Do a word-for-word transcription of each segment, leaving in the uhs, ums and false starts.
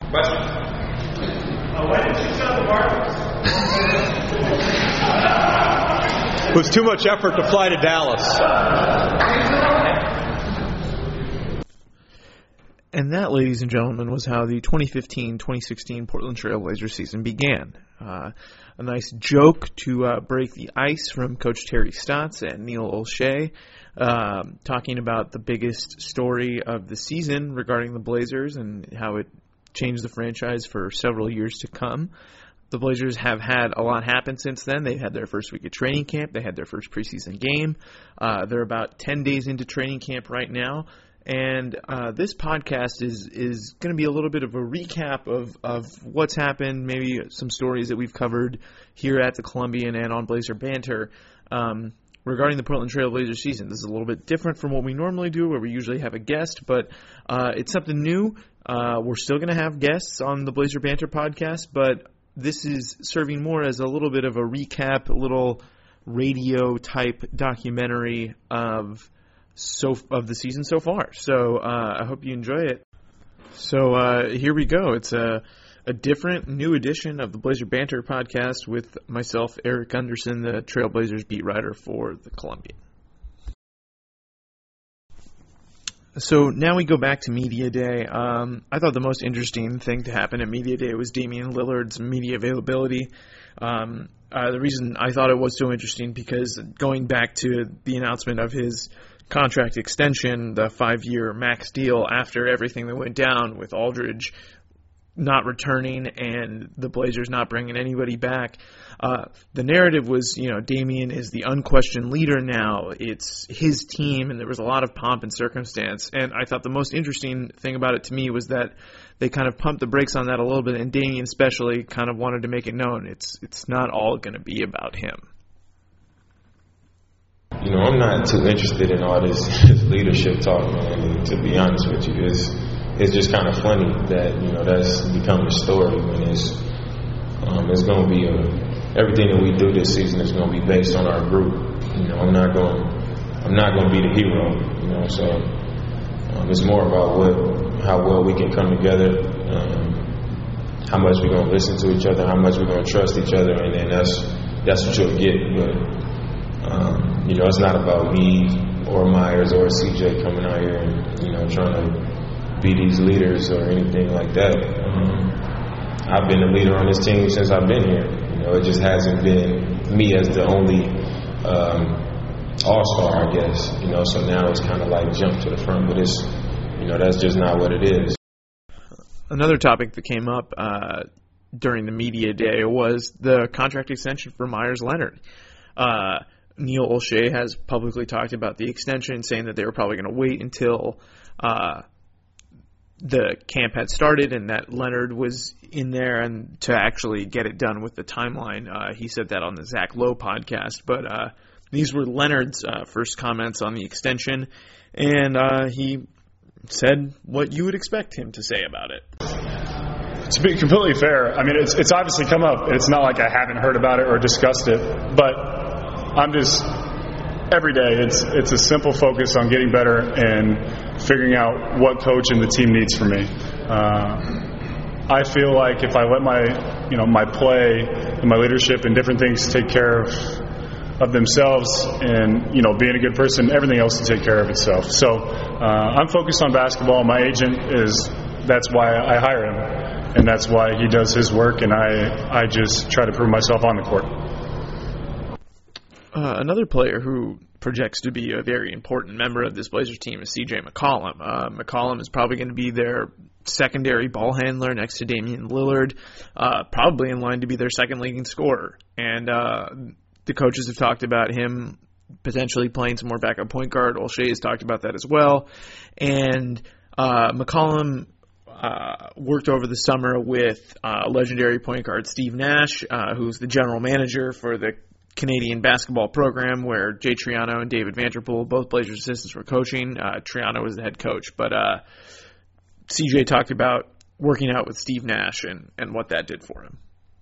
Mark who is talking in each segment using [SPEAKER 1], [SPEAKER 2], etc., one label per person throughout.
[SPEAKER 1] Question. Uh, why did you sell the Barbies?
[SPEAKER 2] It was too much effort to fly to Dallas.
[SPEAKER 3] And that, ladies and gentlemen, was how the twenty fifteen twenty sixteen Portland Trail Blazers season began. Uh, a nice joke to uh, break the ice from Coach Terry Stotts and Neil Olshey, uh, talking about the biggest story of the season regarding the Blazers and how it changed the franchise for several years to come. The Blazers have had a lot happen since then. They had their first week of training camp. They had their first preseason game. Uh, they're about ten days into training camp right now. And uh, this podcast is is going to be a little bit of a recap of, of what's happened, maybe some stories that we've covered here at the Columbian and on Blazer Banter um, regarding the Portland Trail Blazers season. This is a little bit different from what we normally do, where we usually have a guest, but uh, it's something new. Uh, we're still going to have guests on the Blazer Banter podcast, but this is serving more as a little bit of a recap, a little radio-type documentary of so of the season so far. So uh, I hope you enjoy it. So uh, here we go. It's a, a different, new edition of the Blazer Banter podcast with myself, Eric Gunderson, the Trailblazers beat writer for the Columbian. So now we go back to Media Day. Um, I thought the most interesting thing to happen at Media Day was Damian Lillard's media availability. Um, uh, the reason I thought it was so interesting because going back to the announcement of his contract extension, the five-year max deal after everything that went down with Aldridge not returning and the Blazers not bringing anybody back, uh, the narrative was, you know, Damian is the unquestioned leader now. It's his team, and there was a lot of pomp and circumstance. And I thought the most interesting thing about it to me was that they kind of pumped the brakes on that a little bit, and Damian especially kind of wanted to make it known it's it's not all going to be about him.
[SPEAKER 4] You know, I'm not too interested in all this, this leadership talk, man, to be honest with you. It's, it's just kind of funny that, you know, that's become the story when it's, um, it's going to be a, everything that we do this season is going to be based on our group. You know, I'm not going I'm not going to be the hero, you know, so um, it's more about what, how well we can come together, um, how much we're going to listen to each other, how much we're going to trust each other, and then that's, that's what you'll get. But Um, you know, it's not about me or Myers or C J coming out here and, you know, trying to be these leaders or anything like that. Um, I've been a leader on this team since I've been here. You know, it just hasn't been me as the only um, all-star, I guess. You know, so now it's kind of like jump to the front, but it's, you know, that's just not what it is.
[SPEAKER 3] Another topic that came up uh, during the media day was the contract extension for Myers Leonard. Uh, Neil Olshey has publicly talked about the extension, saying that they were probably going to wait until uh, the camp had started and that Leonard was in there and to actually get it done with the timeline. Uh, he said that on the Zach Lowe podcast. But uh, these were Leonard's uh, first comments on the extension, and uh, he said what you would expect him to say about it.
[SPEAKER 5] To be completely fair, I mean, it's it's obviously come up. It's not like I haven't heard about it or discussed it, but I'm just, every day, it's it's a simple focus on getting better and figuring out what coach and the team needs from me. Uh, I feel like if I let my, you know, my play and my leadership and different things take care of of themselves and, you know, being a good person, everything else will take care of itself. So uh, I'm focused on basketball. My agent is, that's why I hire him, and that's why he does his work, and I, I just try to prove myself on the court.
[SPEAKER 3] Uh, another player who projects to be a very important member of this Blazers team is C J McCollum. Uh, McCollum is probably going to be their secondary ball handler next to Damian Lillard, uh, probably in line to be their second leading scorer. And uh, the coaches have talked about him potentially playing some more backup point guard. Olshey has talked about that as well. And uh, McCollum uh, worked over the summer with uh, legendary point guard Steve Nash, uh, who's the general manager for the Canadian basketball program where Jay Triano and David Vanterpool, both Blazers assistants, were coaching. Uh, Triano was the head coach. But uh, C J talked about working out with Steve Nash and, and what that did for him.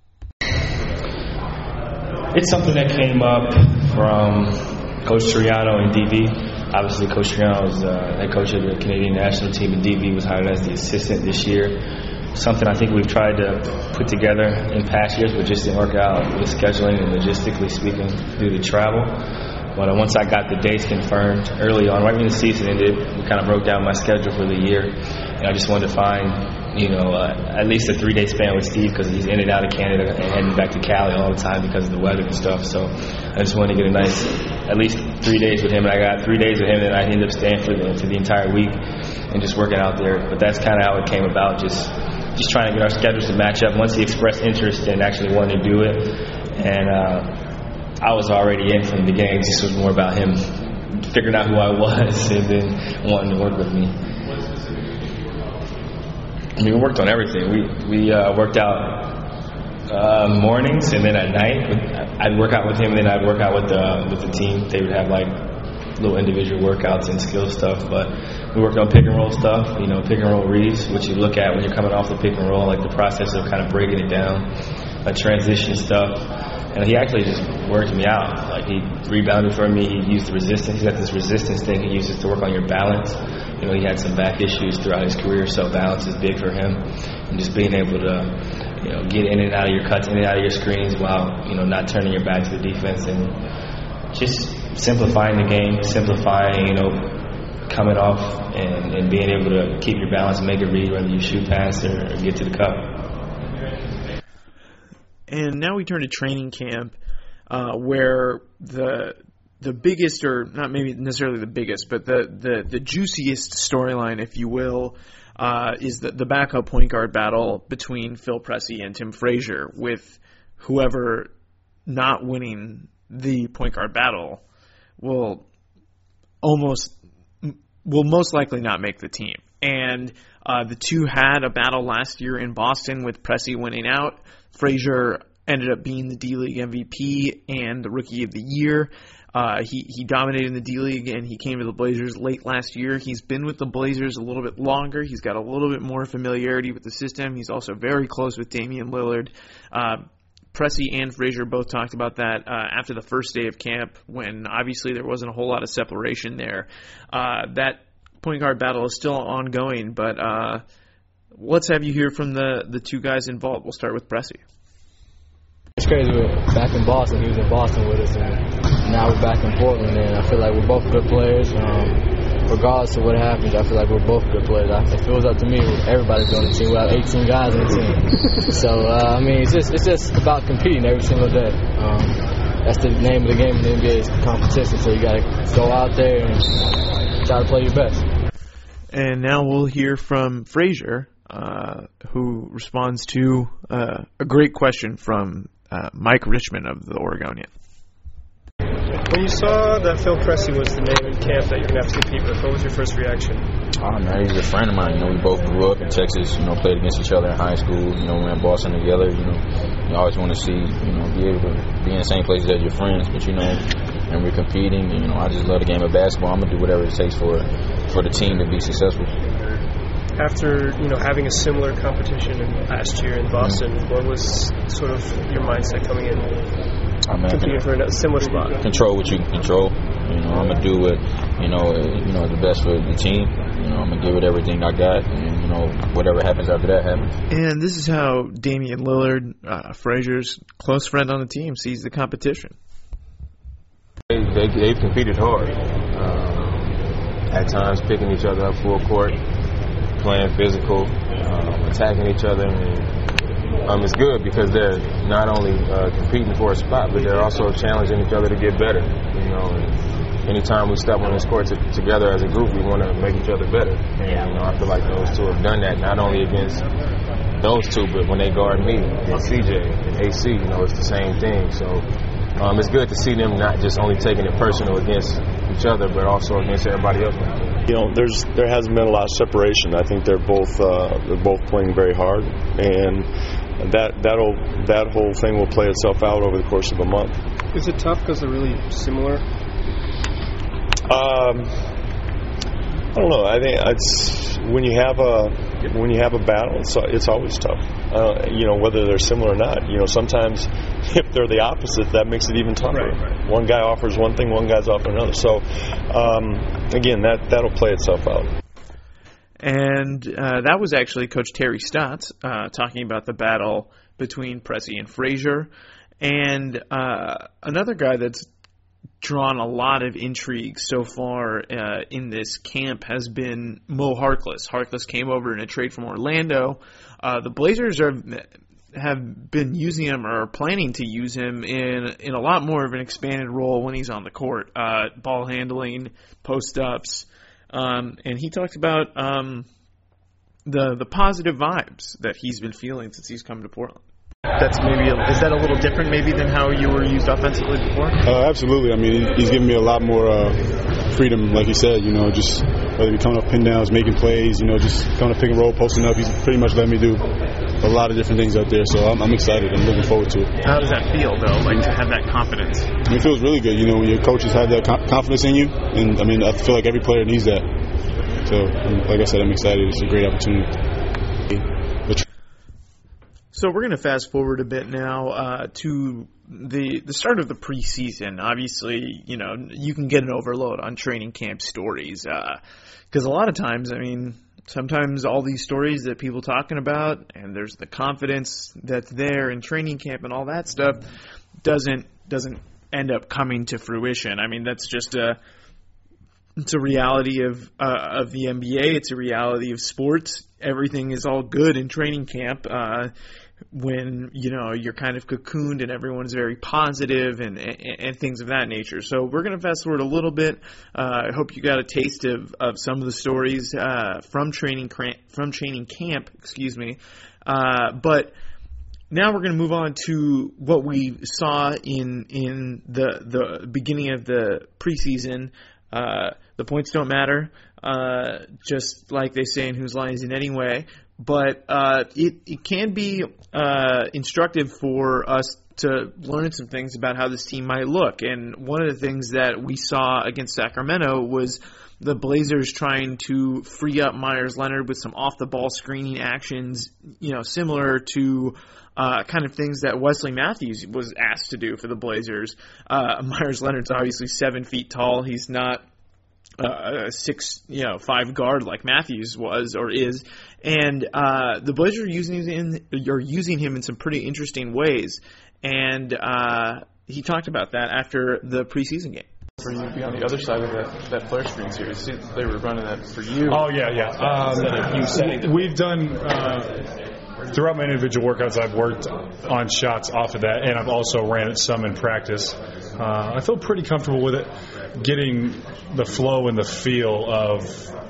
[SPEAKER 6] It's something that came up from Coach Triano and D V. Obviously, Coach Triano is uh, head coach of the Canadian national team, and D V was hired as the assistant this year. something I think we've tried to put together in past years, but just didn't work out with scheduling and logistically speaking due to travel. But uh, once I got the dates confirmed early on, right when the season ended, we kind of broke down my schedule for the year, and I just wanted to find, you know, uh, at least a three-day span with Steve because he's in and out of Canada and heading back to Cali all the time because of the weather and stuff. So I just wanted to get a nice, at least three days with him, and I got three days with him, and I ended up staying for the, for the entire week and just working out there. But that's kind of how it came about, just just trying to get our schedules to match up. Once he expressed interest and actually wanted to do it, and uh, I was already in from the beginning. This was more about him figuring out who I was and then wanting to work with me. I mean, we worked on everything. We we uh, worked out uh, mornings, and then at night I'd work out with him, and then I'd work out with the with the team. They would have like little individual workouts and skill stuff, but we worked on pick and roll stuff, you know, pick and roll reads, which you look at when you're coming off the pick and roll, like the process of kind of breaking it down, uh, transition stuff. And he actually just worked me out. Like, he rebounded for me, he used resistance. He's got this resistance thing he uses to work on your balance. You know, he had some back issues throughout his career, so balance is big for him. And just being able to, you know, get in and out of your cuts, in and out of your screens while, you know, not turning your back to the defense, and just simplifying the game, simplifying, you know, coming off and, and being able to keep your balance and make a read, whether you shoot past or, or get to the cup.
[SPEAKER 3] And now we turn to training camp, uh, where the the biggest, or not maybe necessarily the biggest, but the, the, the juiciest storyline, if you will, uh, is the, the backup point guard battle between Phil Pressey and Tim Frazier, with whoever not winning the point guard battle will almost will most likely not make the team. And uh, the two had a battle last year in Boston with Pressey winning out. Frazier ended up being the D-League M V P and the Rookie of the Year. Uh, he, he dominated in the D-League, and he came to the Blazers late last year. He's been with the Blazers a little bit longer. He's got a little bit more familiarity with the system. He's also very close with Damian Lillard. Uh, Pressey and Frazier both talked about that uh, after the first day of camp, when obviously there wasn't a whole lot of separation there. Uh, that point guard battle is still ongoing, but uh, let's have you hear from the, the two guys involved. We'll start with Pressey.
[SPEAKER 7] It's crazy. We're back in Boston. He was in Boston with us, and now we're back in Portland, and I feel like we're both good players. Um, regardless of what happens, I feel like we're both good players. I, if it was up to me, everybody's on the team. We have eighteen guys on the team. So, uh, I mean, it's just it's just about competing every single day. Um, that's the name of the game in the N B A, is competition. So you got to go out there and try to play your best.
[SPEAKER 3] And now we'll hear from Frazier, uh, who responds to uh, a great question from uh, Mike Richmond of the Oregonian.
[SPEAKER 8] When you saw that Phil Pressey was the name in camp that you're going to have to compete with, what was your first reaction?
[SPEAKER 9] Oh, man, he's a friend of mine. You know, we both grew up in Texas, you know, played against each other in high school. You know, we were in Boston together. You know, you always want to see, you know, be able to be in the same places as your friends. But, you know, and we're competing. And, you know, I just love the game of basketball. I'm going to do whatever it takes for for the team to be successful.
[SPEAKER 8] After, you know, having a similar competition in last year in Boston, mm-hmm. what was sort of your mindset coming in?
[SPEAKER 9] Oh, man,
[SPEAKER 8] competing for a similar spot.
[SPEAKER 9] Control what you can control. You know, I'm gonna do what you know. You know, the best for the team. You know, I'm gonna give it everything I got, and you know, whatever happens after that happens.
[SPEAKER 3] And this is how Damian Lillard, uh, Frazier's close friend on the team, sees the competition.
[SPEAKER 4] They, they they've competed hard. Uh, at times, picking each other up full court, playing physical, uh, attacking each other. And, Um, it's good because they're not only uh, competing for a spot, but they're also challenging each other to get better. You know, and anytime we step on this court to, together as a group, we want to make each other better. And you know, I feel like those two have done that, not only against those two, but when they guard me and C J and A C. You know, it's the same thing. So um, it's good to see them not just only taking it personal against each other, but also against everybody else.
[SPEAKER 10] You know, there's there hasn't been a lot of separation. I think they're both uh, they're both playing very hard, and that that'll that whole thing will play itself out over the course of a month.
[SPEAKER 8] Is it tough because they're really similar?
[SPEAKER 10] Um, I don't know. I think it's when you have a when you have a battle, it's it's always tough. Uh, you know, whether they're similar or not. You know, sometimes if they're the opposite, that makes it even tougher.
[SPEAKER 8] Right, right.
[SPEAKER 10] One guy offers one thing, one guy's offering another. So, um, again, that that'll play itself out.
[SPEAKER 3] And uh, that was actually Coach Terry Stotts uh, talking about the battle between Pressey and Frazier. And uh, another guy that's drawn a lot of intrigue so far uh, in this camp has been Mo Harkless. Harkless came over in a trade from Orlando. Uh, the Blazers are have been using him or are planning to use him in in a lot more of an expanded role when he's on the court. Uh, ball handling, post-ups. Um, and he talked about um, the the positive vibes that he's been feeling since he's come to Portland.
[SPEAKER 11] That's maybe a, is that a little different maybe than how you were used offensively before?
[SPEAKER 12] Uh, absolutely. I mean, he's given me a lot more uh, freedom, like he said. You know, just whether he coming up pin downs, making plays. You know, just coming up pick and roll, posting up. He's pretty much letting me do a lot of different things out there. So I'm, I'm excited. I'm looking forward to it.
[SPEAKER 11] How does that feel though? Like to have that confidence?
[SPEAKER 12] I mean, it feels really good. You know, when your coaches have that co- confidence in you, and I mean, I feel like every player needs that. So, like I said, I'm excited. It's a great opportunity.
[SPEAKER 3] So we're going to fast forward a bit now uh, to the the start of the preseason. Obviously, you know, you can get an overload on training camp stories because uh, a lot of times, I mean, sometimes all these stories that people talking about, and there's the confidence that's there in training camp and all that stuff, doesn't doesn't end up coming to fruition. I mean, that's just a it's a reality of uh, of the N B A. It's a reality of sports. Everything is all good in training camp. Uh, when, you know, you're kind of cocooned and everyone's very positive and, and, and things of that nature. So we're going to fast forward a little bit. Uh, I hope you got a taste of, of some of the stories uh, from training from training camp, excuse me. Uh, but now we're going to move on to what we saw in in the the beginning of the preseason. Uh, the points don't matter, uh, just like they say in Whose Line Is It Anyway. But uh, it, it can be uh, instructive for us to learn some things about how this team might look. And one of the things that we saw against Sacramento was the Blazers trying to free up Myers Leonard with some off-the-ball screening actions, you know, similar to uh, kind of things that Wesley Matthews was asked to do for the Blazers. Uh, Myers Leonard's obviously seven feet tall. He's not Uh, a six, you know, five guard like Matthews was or is, and uh, the Blazers are using him, are using him in some pretty interesting ways, and uh, he talked about that after the preseason game.
[SPEAKER 13] For you to be on the other side of that, that flare screen series, they were running that for you.
[SPEAKER 5] Oh yeah, yeah. Um,
[SPEAKER 13] you setting
[SPEAKER 5] we've done uh, throughout my individual workouts. I've worked on shots off of that, and I've also ran it some in practice. Uh, I feel pretty comfortable with it. Getting the flow and the feel of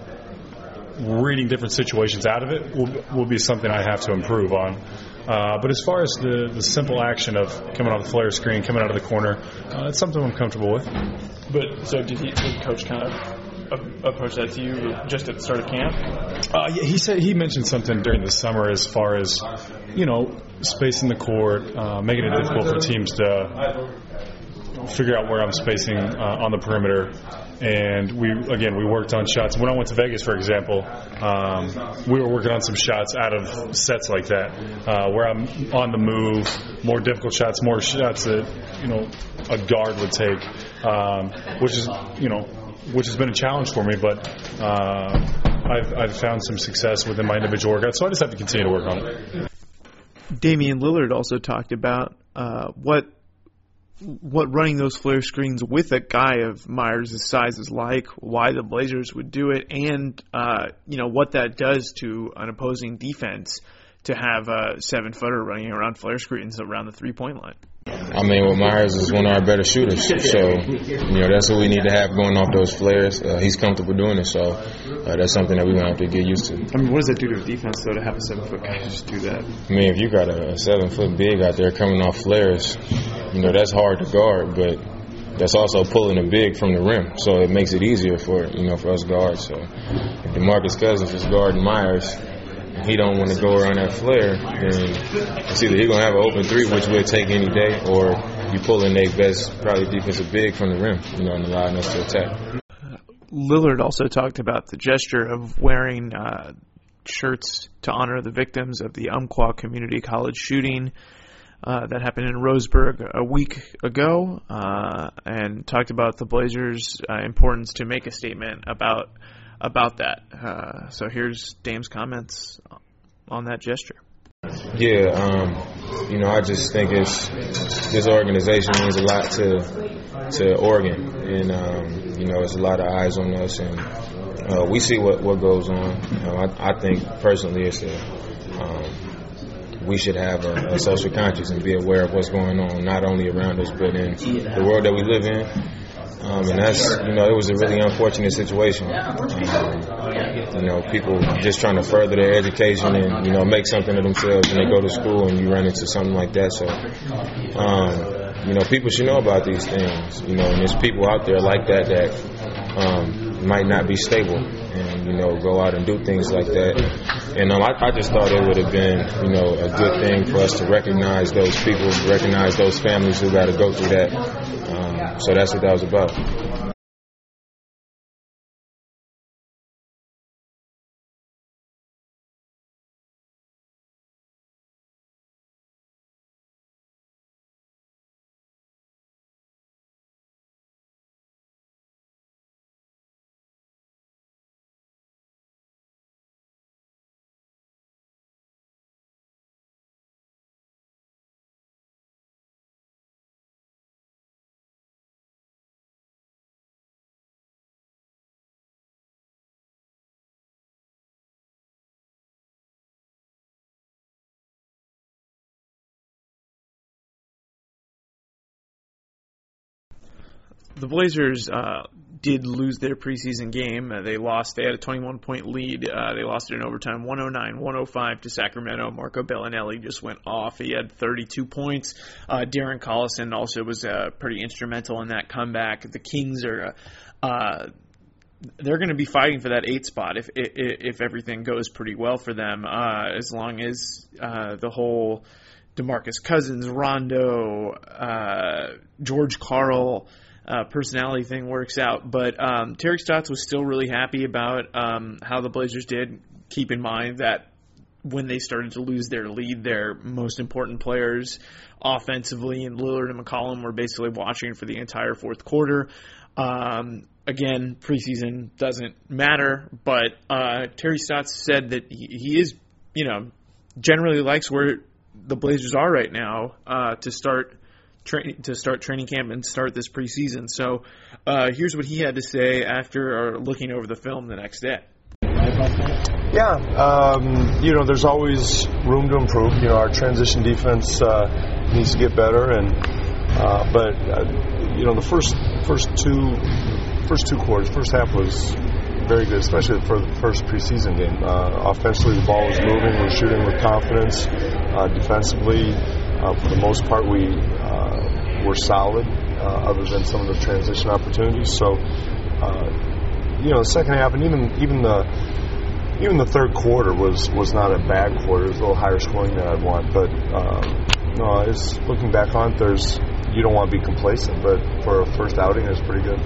[SPEAKER 5] reading different situations out of it will, will be something I have to improve on. Uh, but as far as the, the simple action of coming off the flare screen, coming out of the corner, uh, it's something I'm comfortable with.
[SPEAKER 13] But so did he? Did Coach kind of approach that to you just at the start of camp?
[SPEAKER 5] Uh, yeah, he said he mentioned something during the summer as far as, you know, spacing the court, uh, making it difficult for teams to figure out where I'm spacing uh, on the perimeter. And we, again, we worked on shots. When I went to Vegas, for example, um, we were working on some shots out of sets like that, uh, where I'm on the move, more difficult shots, more shots that, you know, a guard would take, um, which is, you know, which has been a challenge for me, but uh, I've, I've found some success within my individual workout, so I just have to continue to work on it.
[SPEAKER 3] Damian Lillard also talked about uh, what what running those flare screens with a guy of Myers' size is like, why the Blazers would do it, and uh, you know what that does to an opposing defense to have a seven-footer running around flare screens around the three-point line.
[SPEAKER 4] I mean, well, Myers is one of our better shooters, so you know that's what we need to have going off those flares. Uh, he's comfortable doing it, so uh, that's something that we're gonna have to get used to.
[SPEAKER 13] I mean, what does that do to a defense though to have a seven-foot guy just do that?
[SPEAKER 4] I mean, if you got a, a seven-foot big out there coming off flares, you know that's hard to guard, but that's also pulling a big from the rim, so it makes it easier for you know for us guards. So if DeMarcus Cousins is guarding Myers, he don't want to go around that flare, then it's either he's going to have an open three, which we'll take any day, or you pull in their best, probably defensive big from the rim, you know, and allowing us to attack.
[SPEAKER 3] Lillard also talked about the gesture of wearing uh, shirts to honor the victims of the Umpqua Community College shooting uh, that happened in Roseburg a week ago, uh, and talked about the Blazers' uh, importance to make a statement about about that. Uh, so here's Dame's comments on that gesture.
[SPEAKER 4] Yeah, um, you know, I just think it's this organization means a lot to to Oregon, and um, you know, it's a lot of eyes on us, and uh, we see what, what goes on. You know, I, I think personally, it's a, um, we should have a, a social conscience and be aware of what's going on, not only around us, but in the world that we live in. Um, and that's, you know, it was a really unfortunate situation. Um, you know, people just trying to further their education and, you know, make something of themselves, and they go to school and you run into something like that. So, um, you know, people should know about these things, you know, and there's people out there like that that um, might not be stable and, you know, go out and do things like that. And um, I, I just thought it would have been, you know, a good thing for us to recognize those people, recognize those families who got to go through that. Um, so that's what that was about.
[SPEAKER 3] The Blazers uh, did lose their preseason game. Uh, they lost. They had a twenty-one point lead. Uh, they lost it in overtime, one oh nine one oh five to Sacramento. Marco Bellinelli just went off. He had thirty-two points. Uh, Darren Collison also was uh, pretty instrumental in that comeback. The Kings are uh, they're going to be fighting for that eight spot if if, if everything goes pretty well for them, uh, as long as uh, the whole DeMarcus Cousins, Rondo, uh, George Karl Uh, personality thing works out. But um, Terry Stotts was still really happy about um, how the Blazers did. Keep in mind that when they started to lose their lead, their most important players offensively, and Lillard and McCollum, were basically watching for the entire fourth quarter. Um, again, preseason doesn't matter, but uh, Terry Stotts said that he, he is, you know, generally likes where the Blazers are right now uh, to start Tra- to start training camp and start this preseason. So uh, here's what he had to say after looking over the film the next day.
[SPEAKER 10] Yeah, um, you know, there's always room to improve. You know, our transition defense uh, needs to get better, and uh, but uh, you know, the first first two first two quarters, first half was very good, especially for the first preseason game. Uh, offensively, the ball was moving, we were shooting with confidence. Uh, defensively, uh, for the most part, we uh, were solid, uh, other than some of the transition opportunities. So, uh, you know, the second half, and even even the even the third quarter was, was not a bad quarter. It was a little higher scoring than I'd want, but um, no, it's looking back on it, there's you don't want to be complacent, but for a first outing, it's pretty good.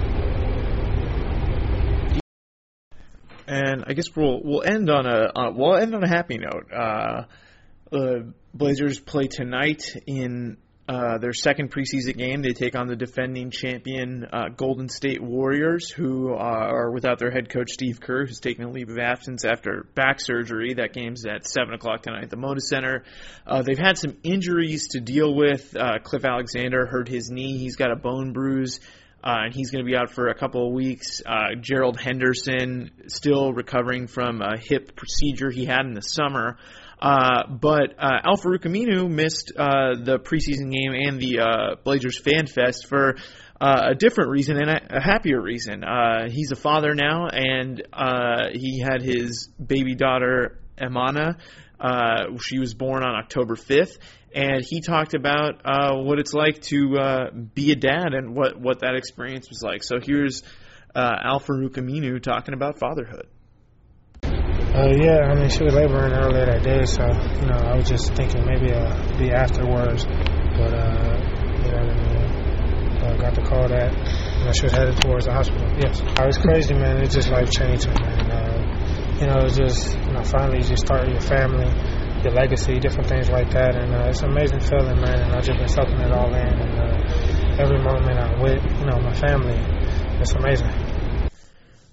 [SPEAKER 3] And I guess we'll we'll end on a uh, we'll end on a happy note. Uh, the Blazers play tonight in uh, their second preseason game. They take on the defending champion uh, Golden State Warriors, who uh, are without their head coach Steve Kerr, who's taking a leave of absence after back surgery. That game's at seven o'clock tonight at the Moda Center. Uh, they've had some injuries to deal with. Uh, Cliff Alexander hurt his knee. He's got a bone bruise. Uh, and he's going to be out for a couple of weeks. Uh, Gerald Henderson still recovering from a hip procedure he had in the summer. Uh, but uh, Al-Farouq Aminu missed uh, the preseason game and the uh, Blazers Fan Fest for uh, a different reason and a, a happier reason. Uh, he's a father now, and uh, he had his baby daughter, Emana. Uh, she was born on October fifth. And he talked about uh, what it's like to uh, be a dad and what, what that experience was like. So here's uh, Al-Farouq Aminu talking about fatherhood.
[SPEAKER 14] Uh, yeah, I mean, she was laboring earlier that day, so, you know, I was just thinking maybe uh, be afterwards. But, uh, you know what I mean? Uh, got the call that, you know, she was headed towards the hospital. Yes. I was crazy, man. It's just life-changing, man. Uh, you know, it's just, you know, finally you just start your family, your legacy, different things like that, and uh, it's an amazing feeling, man, and I've just been soaking it all in, and uh, every moment I'm with, you know, my family, it's amazing.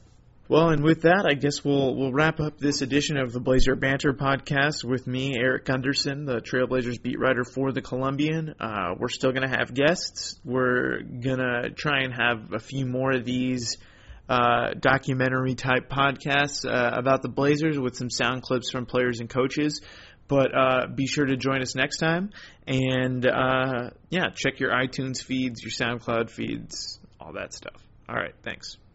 [SPEAKER 3] Well, and with that, I guess we'll we'll wrap up this edition of the Blazer Banter podcast with me, Eric Gunderson, the Trailblazers beat writer for the Columbian. Uh, we're still going to have guests. We're going to try and have a few more of these uh, documentary-type podcasts uh, about the Blazers with some sound clips from players and coaches. But uh, be sure to join us next time. And, uh, yeah, check your iTunes feeds, your SoundCloud feeds, all that stuff. All right, thanks.